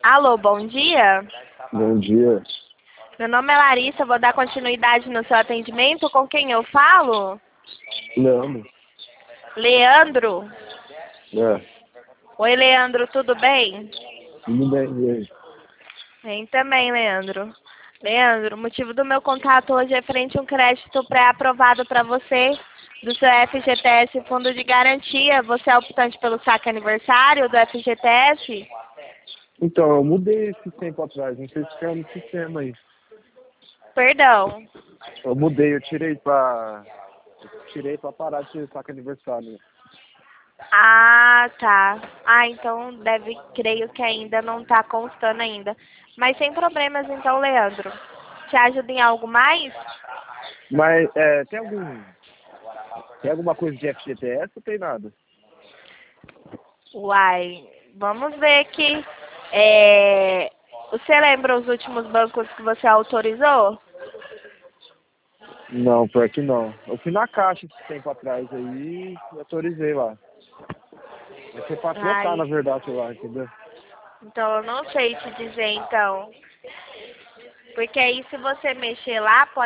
Alô, bom dia. Bom dia. Meu nome é Larissa, vou dar continuidade no seu atendimento. Com quem eu falo? Leandro. Leandro. É, Oi, Leandro, tudo bem? tudo bem, e aí? Bem também, Leandro. Leandro, o motivo do meu contato hoje é frente a um crédito pré-aprovado para você do seu FGTS Fundo de Garantia. Você é optante pelo saque aniversário do FGTS? Então, eu mudei esse tempo atrás, não sei se caiu no sistema aí. Perdão. Eu mudei, eu tirei pra parar de ter saco aniversário, né? Ah, tá. Ah, então creio que ainda não está constando ainda. Mas sem problemas então, Leandro. Te ajuda em algo mais? Mas, tem alguma coisa de FGTS ou tem nada? Uai, vamos ver aqui. Você lembra os últimos bancos que você autorizou? Não, pior que não. Eu fui na Caixa esse tempo atrás aí e autorizei lá. Vai ser pra trocar, na Ai, verdade, lá, entendeu? então eu não sei te dizer então. Porque aí se você mexer lá, pode